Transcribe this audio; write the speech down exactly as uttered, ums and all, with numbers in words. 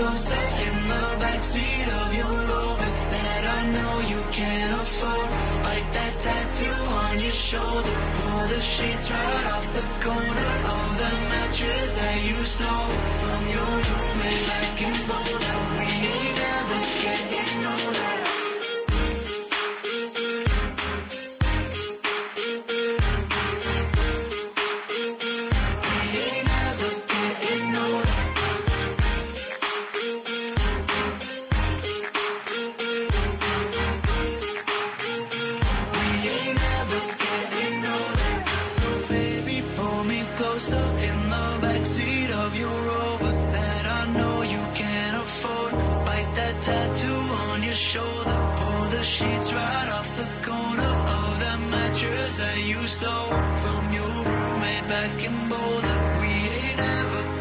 closer in the backseat of your Rover that I know you can't afford. Bite that tattoo on your shoulder, pull the sheets right off the corner of the mattress that you stole from your roommate back in Boulder. We ain't never getting older. Closer in the backseat of your Rover that I know you can't afford. Bite that tattoo on your shoulder, pull the sheets right off the corner of that mattress that you stole from your roommate back in Boulder. We ain't ever